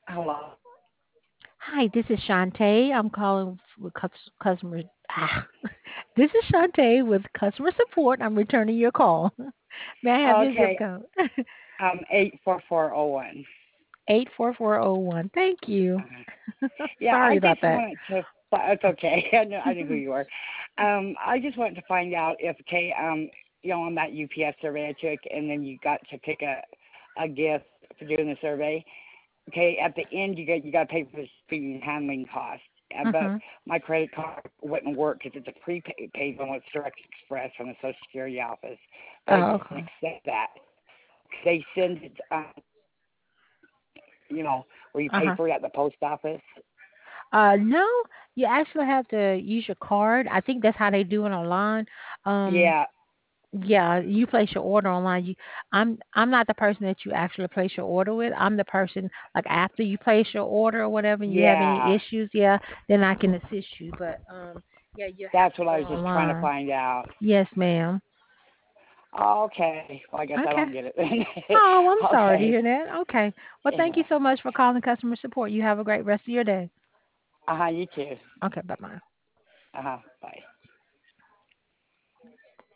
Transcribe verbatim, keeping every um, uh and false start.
Hello. Hi, this is Shantae. I'm calling with cus- customer. Ah, this is Shantae with customer support. I'm returning your call. May I have your zip Okay. code? Um, eight four four zero one. eight four four zero one. Thank you. Uh, yeah, Sorry I about just that. wanted to. fi- It's okay. I know. I know who you are. Um, I just wanted to find out if okay. Um, you know, on that U P S survey I took, and then you got to pick a a gift for doing the survey. Okay, at the end you got you got to pay for the shipping and handling cost. Uh, but Mm-hmm. my credit card wouldn't work because it's a prepaid one with Direct Express from the Social Security office. But I Oh, didn't okay. accept that. They send it, um, you know, where you pay Uh-huh. for it at the post office. Uh, no, you actually have to use your card. I think that's how they do it online. Um, Yeah, Yeah, you place your order online. You, I'm I'm not the person that you actually place your order with. I'm the person like after you place your order or whatever, and you have any yeah. issues, yeah, then I can assist you. But um, yeah, you have That's to what go I was just trying to online. find out. Yes, ma'am. Okay. Well, I guess I Okay. don't get it then. Oh, I'm sorry to Okay. hear that. Okay. Well, thank you Yeah. so much for calling customer support. You have a great rest of your day. Uh huh. You too. Okay, bye bye. Uh huh. Bye.